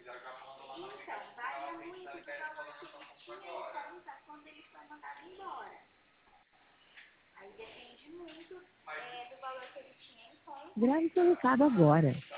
Então, varia muito do valor que ele tinha em conta quando ele foi mandado embora. Aí depende muito do valor que ele tinha em conta. Grave seu recado agora.